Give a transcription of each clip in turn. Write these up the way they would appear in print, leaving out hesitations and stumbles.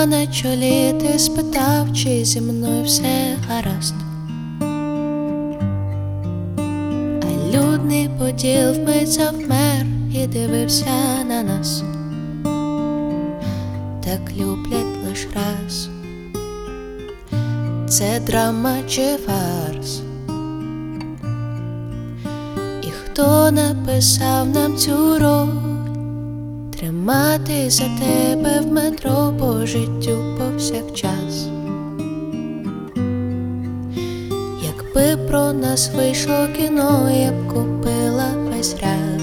Імена на чолі ти спитав, чи зі мною все гаразд. А людний поділ вмить завмер і дивився на нас. Так люблять лиш раз. Це драма чи фарс? І хто написав нам цю роль? Тримати за тебе в метро по життю повсякчас. Якби про нас вийшло кіно, я б купила весь ряд.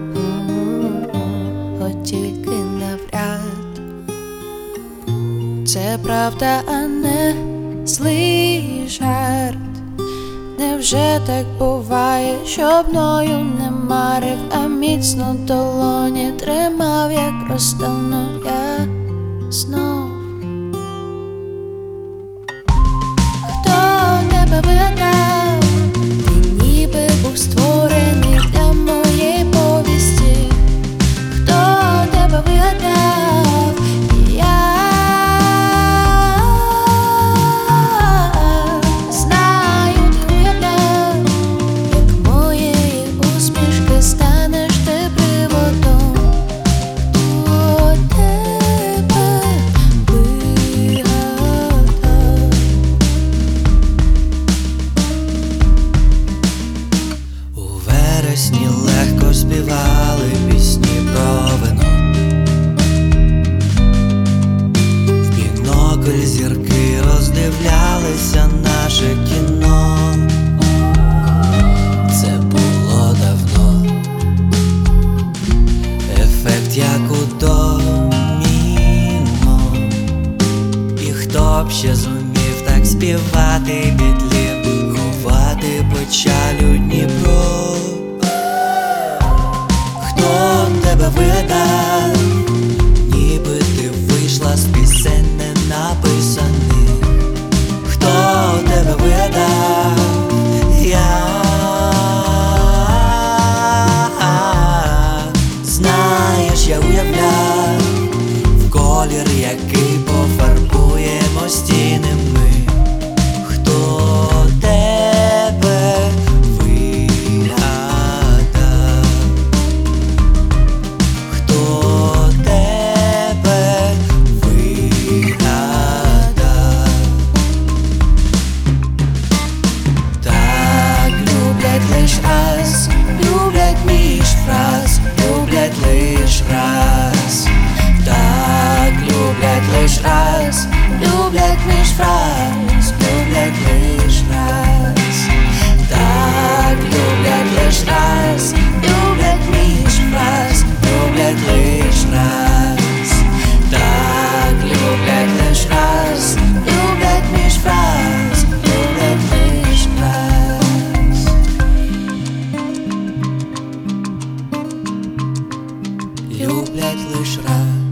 От тільки навряд. Це правда, а не злий жарт. Невже так буває, що мною не марив, а міцно долоні тримав, як розтану я знов? Хто тебе вигадав? Ти ніби був створений для моєї повісті. Хто тебе вигадав? Я легко співали пісні про вино. В бінокль зірки роздивлялися наше кіно. Це було давно. Ефект як у доміно. І хто б ще зумів так співати бідлів, ховати печаль у Дніпро? Тебе вигадав, ніби ти вийшла з пісень не написаних. Хто тебе вигадав? Я знаєш, я уявляв в колір, який пофарбуємо стіни ми. Хто тебе люблять між фраз, люблять лиш раз. Так люблять лиш раз, люблять між фраз, люблять лиш раз. Так люблять лиш раз, люблять між фраз, люблять лиш раз. Так люблять лиш раз, люблять між фраз, люблять лиш раз. Люблять лиш раз.